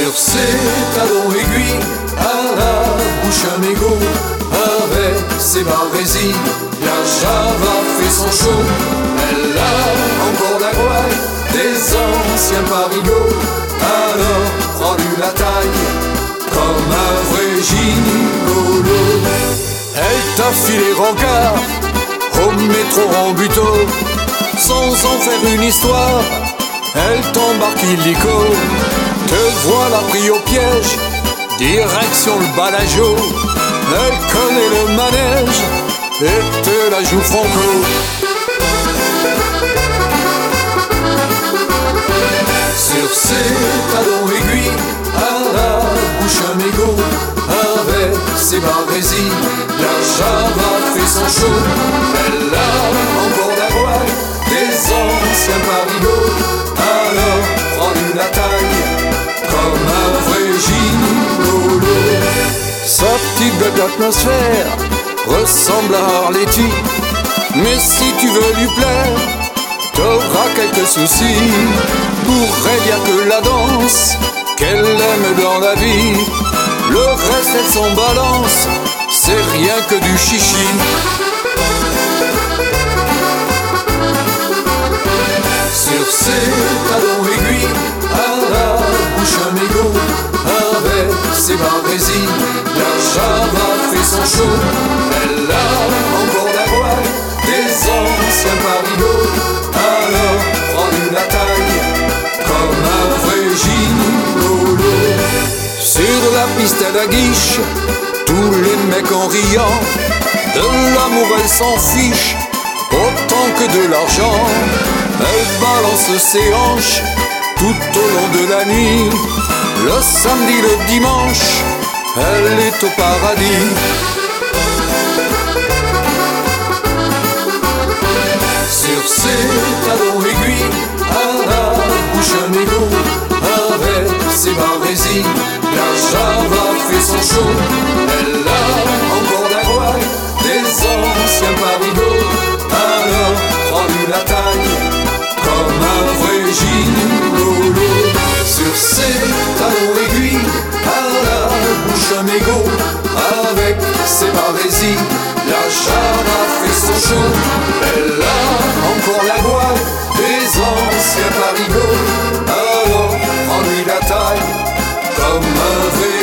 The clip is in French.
Sur ses talons aiguilles, à la bouche un mégot, avec ses barésies, la Java fait son show. Elle a encore la gouaille des anciens parigots, alors prends-lui la taille comme un vrai gigolo. Elle t'a filé rencard au métro en buto, sans en faire une histoire, elle t'embarque illico. Te voilà pris au piège, direction le Balageau. Elle connaît le manège et te la joue franco. Sur ses talons aiguilles, à la bouche un mégot, avec ses barésies, la Java fait son show. Elle a encore la gouaille des anciens parigots, alors prends-lui la taille comme un vrai gigolo. Sa petite bête d'atmosphère ressemble à Arletty, mais si tu veux lui plaire, t'auras quelques soucis. Pour elle y'a que la danse qu'elle aime dans la vie, le reste elle s'en balance, c'est rien que du chichi. Sur ses talons aiguilles, à la bouche un mégot, avec ses barésies, la Java fait son show. Elle a encore la gouaille des anciens parigots, alors prends-lui la taille comme un vrai gigolo. Sur la piste à la guiche, tous les mecs en riant, de l'amour elle s'en fiche autant que de l'argent. Elle balance ses hanches tout au long de la nuit, le samedi, le dimanche, elle est au paradis. Sur ses talons aiguilles, à la bouche un mégot, avec ses barésies, la Java fait son show. Elle a encore la gouaille des anciens parigots, alors prends-lui la taille comme un vrai gigolo. Sur ses talons aiguilles, à la bouche un mégot, avec ses barésies, la Java fait son show. Elle a encore la gouaille des anciens parigots, alors prends-lui la taille comme un vrai